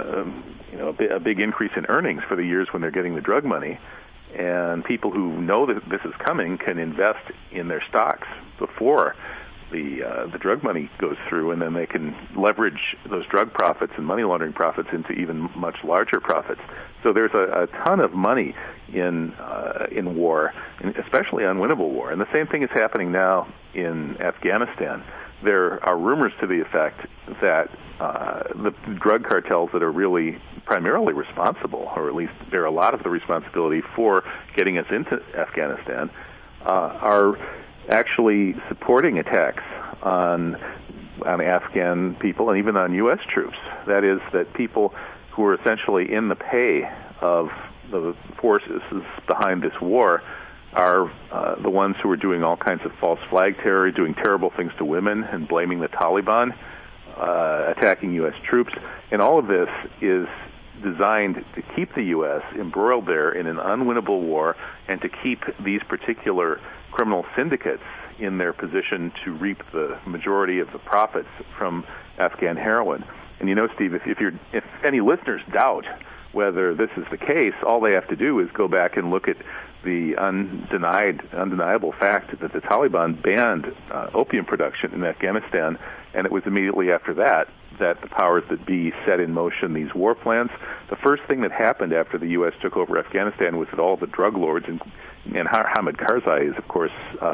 increase in earnings for the years when they're getting the drug money. And people who know that this is coming can invest in their stocks before the drug money goes through, and then they can leverage those drug profits and money laundering profits into even much larger profits. So there's a ton of money in war, especially unwinnable war. And the same thing is happening now in Afghanistan. There are rumors to the effect that the drug cartels that are really primarily responsible, or at least bear a lot of the responsibility for getting us into Afghanistan, are actually supporting attacks on Afghan people and even on U.S. troops. That is, that people who are essentially in the pay of the forces behind this war are the ones who are doing all kinds of false flag terror, doing terrible things to women, and blaming the Taliban, attacking U.S. troops. And all of this is designed to keep the U.S. embroiled there in an unwinnable war and to keep these particular criminal syndicates in their position to reap the majority of the profits from Afghan heroin. And Steve, if any listeners doubt whether this is the case, all they have to do is go back and look at the undeniable fact that the Taliban banned opium production in Afghanistan, and it was immediately after that the powers that be set in motion these war plans. The first thing that happened after the U.S. took over Afghanistan was that all the drug lords, and Hamid Karzai is, of course,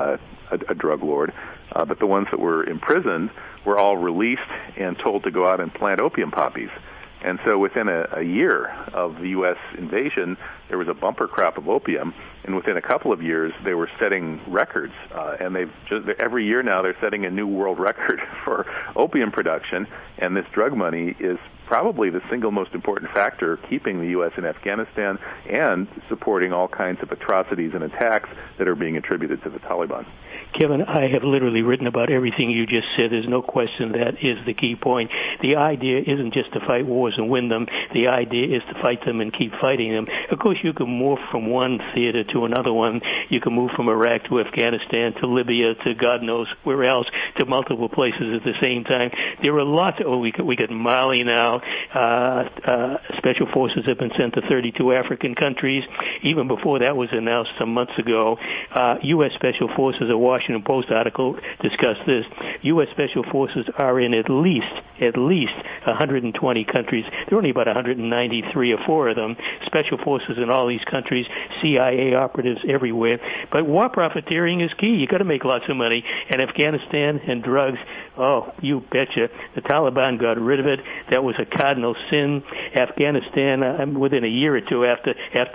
a drug lord, but the ones that were imprisoned were all released and told to go out and plant opium poppies. And so within a year of the U.S. invasion, there was a bumper crop of opium, and within a couple of years, they were setting records. And every year now, they're setting a new world record for opium production, and this drug money is probably the single most important factor keeping the U.S. in Afghanistan and supporting all kinds of atrocities and attacks that are being attributed to the Taliban. Kevin, I have literally written about everything you just said. There's no question that is the key point. The idea isn't just to fight wars and win them. The idea is to fight them and keep fighting them. Of course, you can move from one theater to another one. You can move from Iraq to Afghanistan to Libya to God knows where else, to multiple places at the same time. There are lots. We got Mali now. Special forces have been sent to 32 African countries. Even before that was announced some months ago, U.S. Special Forces, a Washington Post article discussed this. U.S. Special Forces are in at least 120 countries. There are only about 193 or 4 of them. Special forces in all these countries, CIA operatives everywhere. But war profiteering is key. You got to make lots of money. And Afghanistan and drugs, oh, you betcha. The Taliban got rid of it. That was a cardinal sin. Afghanistan, within a year or two after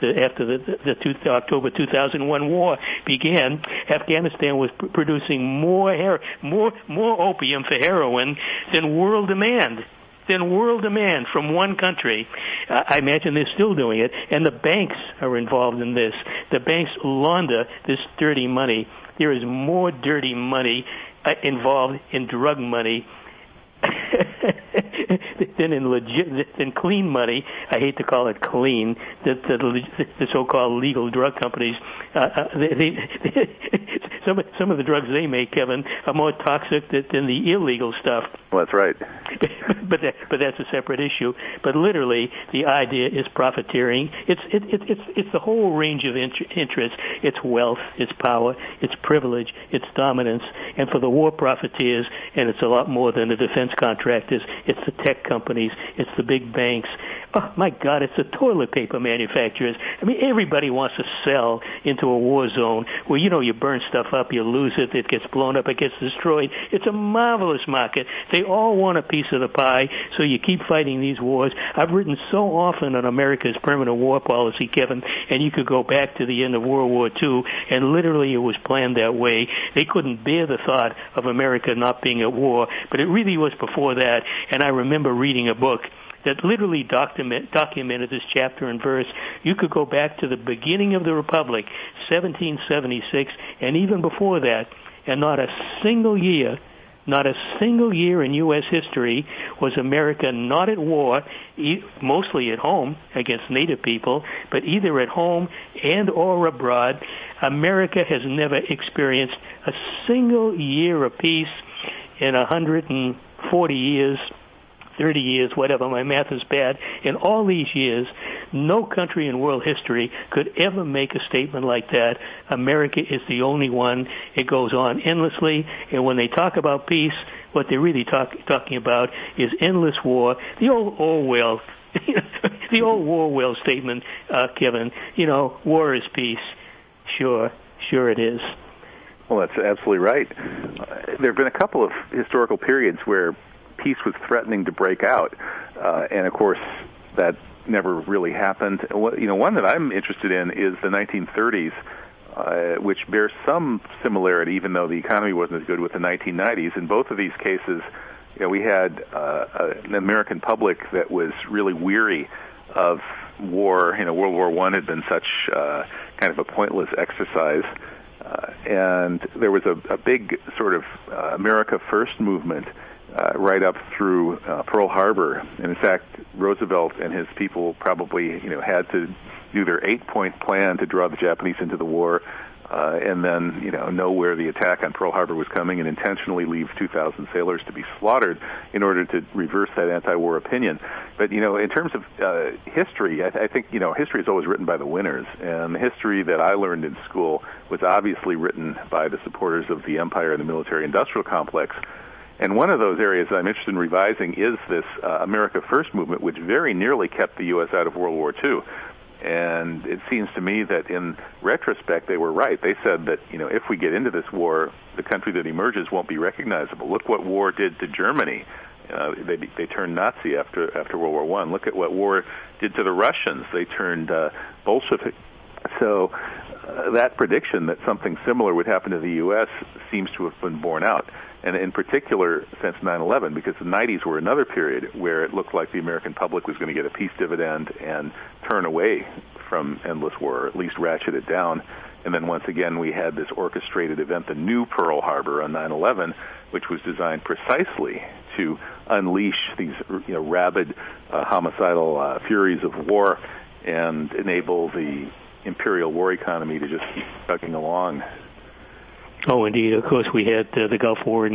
the October 2001 war began, Afghanistan was producing more opium for heroin than world demand. than world demand from one country. I imagine they're still doing it, and the banks are involved in this. The banks launder this dirty money. There is more dirty money involved in drug money than clean money. I hate to call it clean. The so-called legal drug companies, some of the drugs they make, Kevin, are more toxic than the illegal stuff. Well, that's right. But that's a separate issue. But literally, the idea is profiteering. It's the whole range of interests. It's wealth, it's power, it's privilege, it's dominance. And for the war profiteers, and it's a lot more than the defense contractors, it's the tech companies, it's the big banks. Oh, my God, it's the toilet paper manufacturers. I mean, everybody wants to sell into a war zone where, you burn stuff up, you lose it, it gets blown up, it gets destroyed. It's a marvelous market. They all want a piece of the pie, so you keep fighting these wars. I've written so often on America's permanent war policy, Kevin, and you could go back to the end of World War II, and literally it was planned that way. They couldn't bear the thought of America not being at war, but it really was before that, and I remember reading a book that literally documented this chapter and verse. You could go back to the beginning of the Republic, 1776, and even before that, and not a single year in U.S. history was America not at war, mostly at home against Native people, but either at home and or abroad. America has never experienced a single year of peace in 140 years, 30 years, whatever, my math is bad. In all these years, no country in world history could ever make a statement like that. America is the only one. It goes on endlessly, and when they talk about peace, what they're really talking about is endless war. The old Orwell, the old Orwell statement, Kevin, war is peace. Sure it is. Well, that's absolutely right. There have been a couple of historical periods where peace was threatening to break out, and of course that never really happened. One that I'm interested in is the 1930s, which bears some similarity, even though the economy wasn't as good, with the 1990s. In both of these cases, we had an American public that was really weary of war. World War I had been such kind of a pointless exercise. And there was a big sort of America First movement right up through Pearl Harbor. And in fact, Roosevelt and his people probably, had to do their 8-point plan to draw the Japanese into the war, and then, know where the attack on Pearl Harbor was coming and intentionally leave 2,000 sailors to be slaughtered in order to reverse that anti-war opinion. But, in terms of history, I think, history is always written by the winners. And the history that I learned in school was obviously written by the supporters of the empire and the military-industrial complex. And one of those areas I'm interested in revising is this America First movement, which very nearly kept the U.S. out of World War II. And it seems to me that in retrospect, they were right. They said that, if we get into this war, the country that emerges won't be recognizable. Look what war did to Germany. They turned Nazi after World War I. Look at what war did to the Russians. They turned Bolshevik. So that prediction that something similar would happen to the U.S. seems to have been borne out. And in particular, since 9/11, because the 90s were another period where it looked like the American public was going to get a peace dividend and turn away from endless war, or at least ratchet it down. And then once again, we had this orchestrated event, the new Pearl Harbor on 9/11, which was designed precisely to unleash these rabid, homicidal furies of war and enable the imperial war economy to just keep chugging along. Oh, indeed. Of course, we had the Gulf War in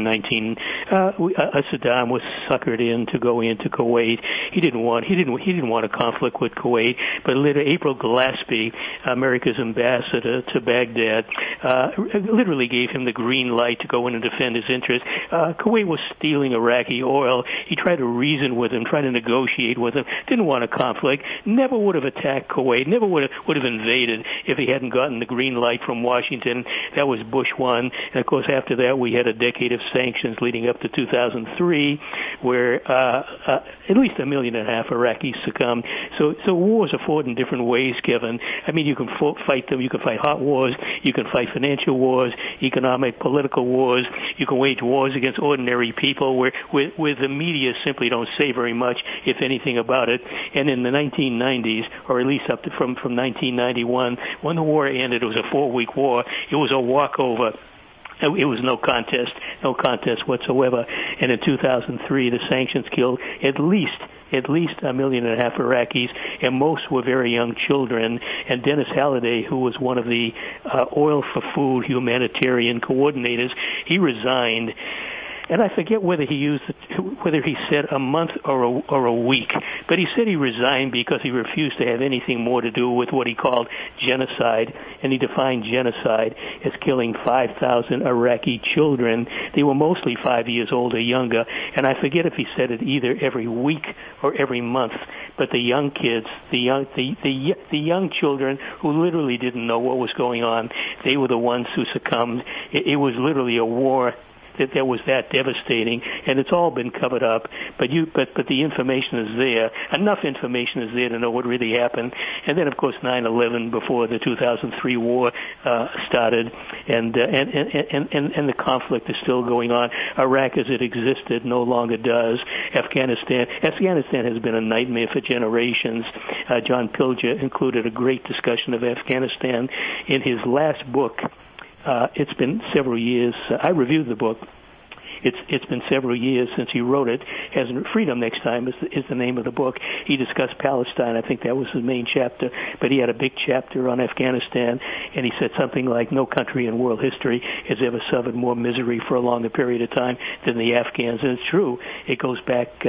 Saddam was suckered in to go into Kuwait. He didn't want a conflict with Kuwait, but later April Glaspie, America's ambassador to Baghdad, literally gave him the green light to go in and defend his interests. Kuwait was stealing Iraqi oil. He tried to reason with him, tried to negotiate with him. Didn't want a conflict. Never would have attacked Kuwait. Never would have invaded if he hadn't gotten the green light from Washington. That was Bush 1. 2001. And, of course, after that, we had a decade of sanctions leading up to 2003, where at least 1.5 million Iraqis succumbed. So wars are fought in different ways, Kevin. I mean, you can fight them. You can fight hot wars. You can fight financial wars, economic, political wars. You can wage wars against ordinary people where the media simply don't say very much, if anything, about it. And in the 1990s, or at least up to from 1991, when the war ended, it was a 4-week war. It was a walkover. It was no contest whatsoever. And in 2003, the sanctions killed at least 1.5 million Iraqis, and most were very young children. And Dennis Halliday, who was one of the Oil for Food humanitarian coordinators, he resigned. And I forget whether he said a month or a week, but he said he resigned because he refused to have anything more to do with what he called genocide, and he defined genocide as killing 5,000 Iraqi children. They were mostly 5 years old or younger, and I forget if he said it either every week or every month. But the young kids, the young children who literally didn't know what was going on, they were the ones who succumbed. It was literally a war that was that devastating, and it's all been covered up. But the information is there. Enough information is there to know what really happened. And then, of course, 9/11 before the 2003 war started, and the conflict is still going on. Iraq, as it existed, no longer does. Afghanistan has been a nightmare for generations. John Pilger included a great discussion of Afghanistan in his last book. It's been several years. I reviewed the book. It's been several years since he wrote it. Freedom Next Time is the name of the book. He discussed Palestine. I think that was his main chapter. But he had a big chapter on Afghanistan, and he said something like, no country in world history has ever suffered more misery for a longer period of time than the Afghans. And it's true. It goes back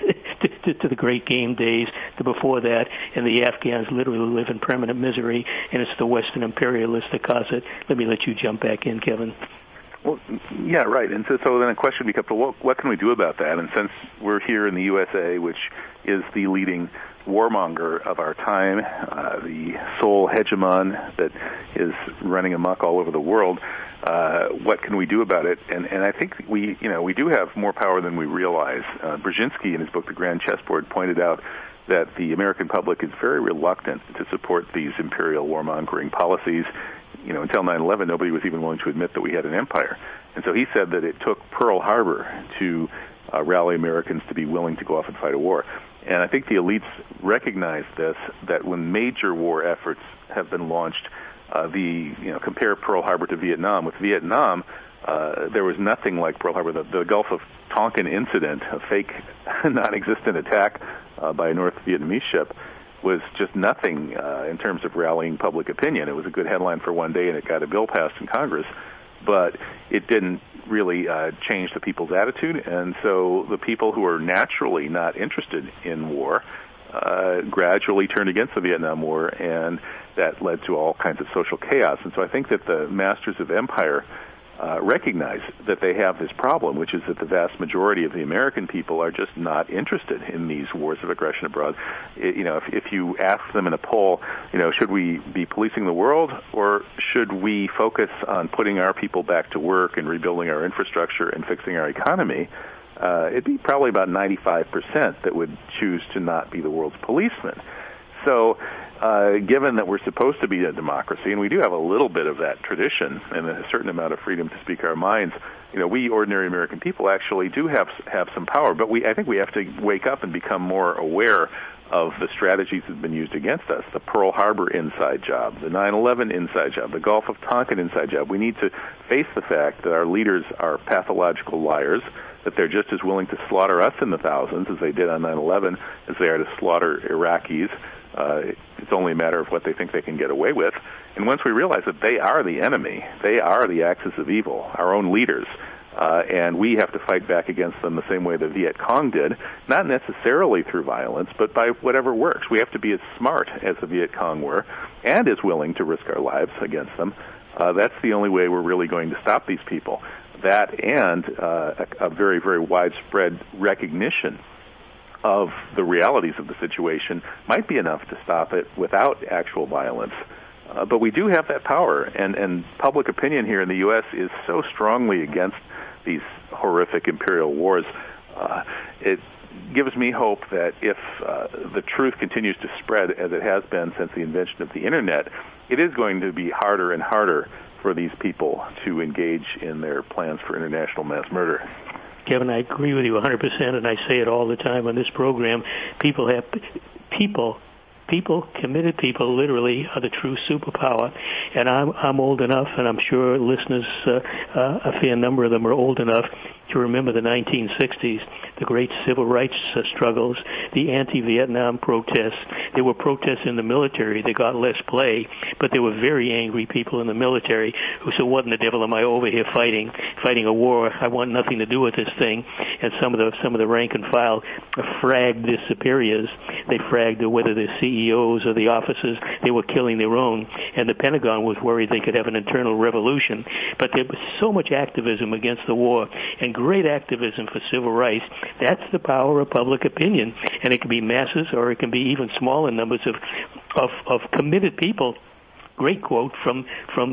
to the Great Game days, to before that, and the Afghans literally live in permanent misery, and it's the Western imperialists that cause it. Let me let you jump back in, Kevin. Well, yeah, right. And so then a question becomes, well, what can we do about that? And since we're here in the USA, which is the leading warmonger of our time, the sole hegemon that is running amok all over the world, what can we do about it? And I think we do have more power than we realize. Brzezinski, in his book, The Grand Chessboard, pointed out that the American public is very reluctant to support these imperial warmongering policies. Until 9/11, nobody was even willing to admit that we had an empire. And so he said that it took Pearl Harbor to rally Americans to be willing to go off and fight a war. And I think the elites recognize this, that when major war efforts have been launched, compare Pearl Harbor to Vietnam. With Vietnam, there was nothing like Pearl Harbor. The Gulf of Tonkin incident, a fake, non-existent attack by a North Vietnamese ship, was just nothing in terms of rallying public opinion. It was a good headline for one day, and it got a bill passed in Congress, but it didn't really change the people's attitude. And so the people who are naturally not interested in war gradually turned against the Vietnam War, and that led to all kinds of social chaos. And so I think that the masters of empire recognize that they have this problem, which is that the vast majority of the American people are just not interested in these wars of aggression abroad. If you ask them in a poll, should we be policing the world, or should we focus on putting our people back to work and rebuilding our infrastructure and fixing our economy, it'd be probably about 95% that would choose to not be the world's policeman. So given that we're supposed to be a democracy, and we do have a little bit of that tradition and a certain amount of freedom to speak our minds, we ordinary American people actually do have some power. But I think we have to wake up and become more aware of the strategies that have been used against us. The Pearl Harbor inside job, the 9/11 inside job, the Gulf of Tonkin inside job. We need to face the fact that our leaders are pathological liars, that they're just as willing to slaughter us in the thousands as they did on 9/11 as they are to slaughter Iraqis. It's only a matter of what they think they can get away with. And once we realize that they are the enemy, they are the axis of evil, our own leaders, and we have to fight back against them the same way the Viet Cong did, not necessarily through violence, but by whatever works. We have to be as smart as the Viet Cong were and as willing to risk our lives against them. That's the only way we're really going to stop these people. That and a very, very widespread recognition of the realities of the situation might be enough to stop it without actual violence. But we do have that power, and public opinion here in the U.S. is so strongly against these horrific imperial wars. It gives me hope that if the truth continues to spread as it has been since the invention of the Internet, it is going to be harder and harder for these people to engage in their plans for international mass murder. Kevin, I agree with you 100%, and I say it all the time on this program. People, committed people, literally are the true superpower. And I'm old enough, and I'm sure listeners, a fair number of them are old enough to remember the 1960s, the great civil rights struggles, the anti-Vietnam protests. There were protests in the military that got less play, but there were very angry people in the military who said, "What in the devil am I over here fighting a war? I want nothing to do with this thing." And some of the rank and file fragged their superiors. They fragged whether the CEOs or the officers. They were killing their own, and the Pentagon was worried they could have an internal revolution. But there was so much activism against the war and great activism for civil rights. That's the power of public opinion, and it can be masses or it can be even smaller numbers of committed people. Great quote from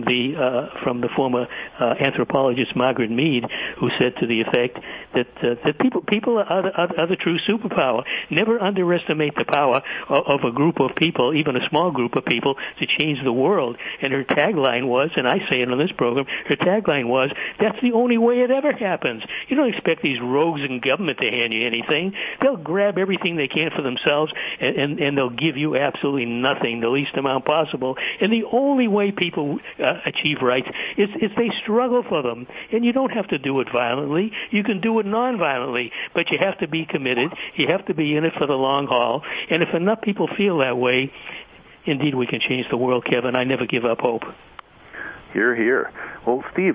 the former anthropologist Margaret Mead, who said to the effect that people are the true superpower. Never underestimate the power of a group of people, even a small group of people, to change the world. And her tagline was, and I say it on this program, her tagline was, "That's the only way it ever happens." You don't expect these rogues in government to hand you anything. They'll grab everything they can for themselves, and they'll give you absolutely nothing, the least amount possible. And the only way people achieve rights is they struggle for them. And you don't have to do it violently. You can do it non-violently, but you have to be committed. You have to be in it for the long haul. And if enough people feel that way, indeed we can change the world, Kevin. I never give up hope. Hear, hear. Well, Steve,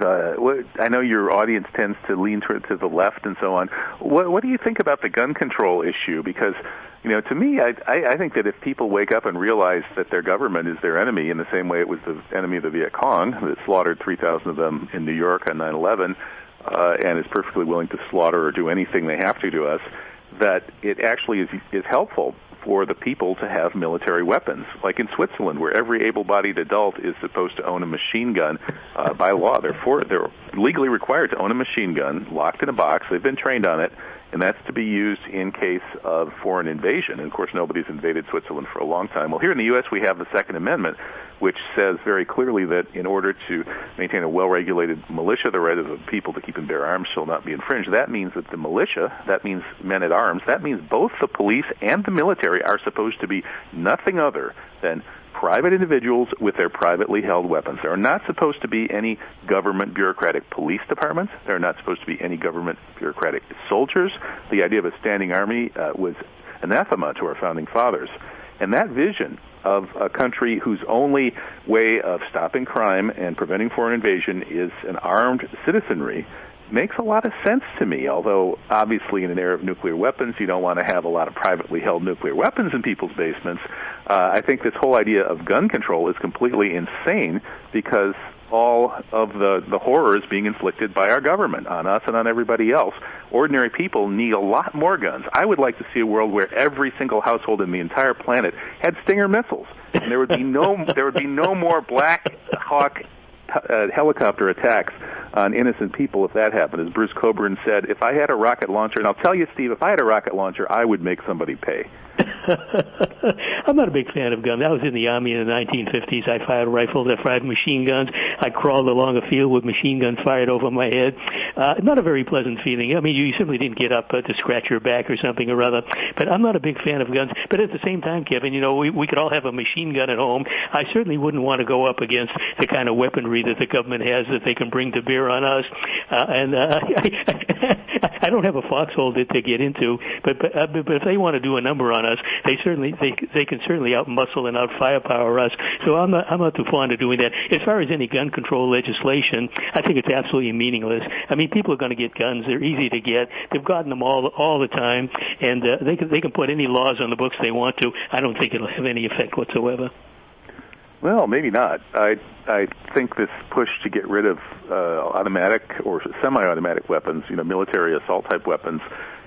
I know your audience tends to lean to the left and so on. What do you think about the gun control issue? Because, to me, I think that if people wake up and realize that their government is their enemy in the same way it was the enemy of the Viet Cong that slaughtered 3,000 of them in New York on 9/11 and is perfectly willing to slaughter or do anything they have to us, that it actually is helpful for the people to have military weapons. Like in Switzerland, where every able-bodied adult is supposed to own a machine gun by law. They're legally required to own a machine gun, locked in a box. They've been trained on it, and that's to be used in case of foreign invasion. And, of course, nobody's invaded Switzerland for a long time. Well, here in the U.S., we have the Second Amendment, which says very clearly that in order to maintain a well-regulated militia, the right of the people to keep and bear arms shall not be infringed. That means that the militia, that means men at arms, that means both the police and the military are supposed to be nothing other than private individuals with their privately held weapons. There are not supposed to be any government bureaucratic police departments. There are not supposed to be any government bureaucratic soldiers. The idea of a standing army was anathema to our founding fathers. And that vision of a country whose only way of stopping crime and preventing foreign invasion is an armed citizenry makes a lot of sense to me, although obviously in an era of nuclear weapons, you don't want to have a lot of privately held nuclear weapons in people's basements. I think this whole idea of gun control is completely insane because all of the horrors being inflicted by our government on us and on everybody else. Ordinary people need a lot more guns. I would like to see a world where every single household in the entire planet had Stinger missiles, and there would be no more Black Hawk helicopter attacks on innocent people if that happened. As Bruce Cockburn said, if I had a rocket launcher, and I'll tell you, Steve, if I had a rocket launcher, I would make somebody pay. I'm not a big fan of guns. I was in the Army in the 1950s. I fired rifles. I fired machine guns. I crawled along a field with machine guns fired over my head. Not a very pleasant feeling. I mean, you simply didn't get up to scratch your back or something or other. But I'm not a big fan of guns. But at the same time, Kevin, we could all have a machine gun at home. I certainly wouldn't want to go up against the kind of weaponry that the government has that they can bring to bear on us. I don't have a foxhole to get into, but if they want to do a number on us, they can certainly outmuscle and outfirepower us. So I'm not too fond of doing that. As far as any gun control legislation, I think it's absolutely meaningless. I mean, people are going to get guns. They're easy to get. They've gotten them all the time, and they can put any laws on the books they want to. I don't think it'll have any effect whatsoever. Well, maybe not. I think this push to get rid of automatic or semi-automatic weapons, military assault-type weapons,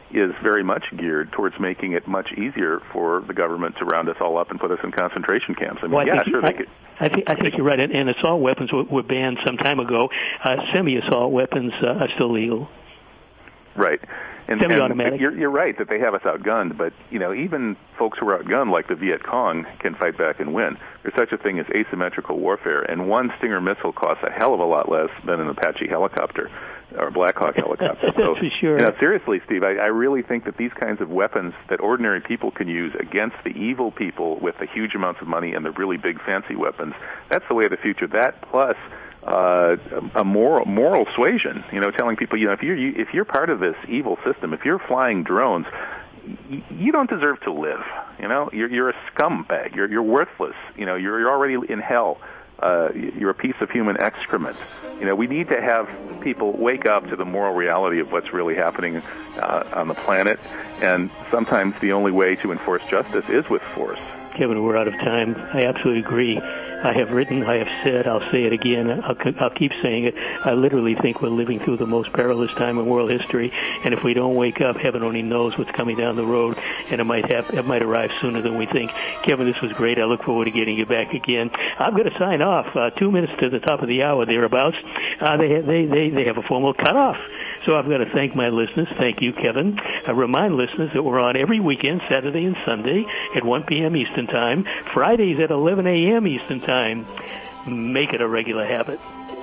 is very much geared towards making it much easier for the government to round us all up and put us in concentration camps. I mean, I think you're right, and assault weapons were banned some time ago. Semi-assault weapons are still legal. Right. And you're right that they have us outgunned, but even folks who are outgunned, like the Viet Cong, can fight back and win. There's such a thing as asymmetrical warfare, and one Stinger missile costs a hell of a lot less than an Apache helicopter or Black Hawk helicopter. That's for sure. Seriously, Steve, I really think that these kinds of weapons that ordinary people can use against the evil people with the huge amounts of money and the really big fancy weapons, that's the way of the future. That plus a moral suasion, telling people, if you're part of this evil system, if you're flying drones, you don't deserve to live. You're a scumbag. You're worthless. You're already in hell. You're a piece of human excrement. We need to have people wake up to the moral reality of what's really happening on the planet, and sometimes the only way to enforce justice is with force. Kevin, we're out of time. I absolutely agree. I have written, I have said, I'll say it again, I'll keep saying it. I literally think we're living through the most perilous time in world history, and if we don't wake up, heaven only knows what's coming down the road, and it might arrive sooner than we think. Kevin, this was great. I look forward to getting you back again. I'm going to sign off. 2 minutes to the top of the hour, thereabouts. They have a formal cutoff. So I've got to thank my listeners. Thank you, Kevin. I remind listeners that we're on every weekend, Saturday and Sunday at 1 p.m. Eastern Time, Fridays at 11 a.m. Eastern Time. Make it a regular habit.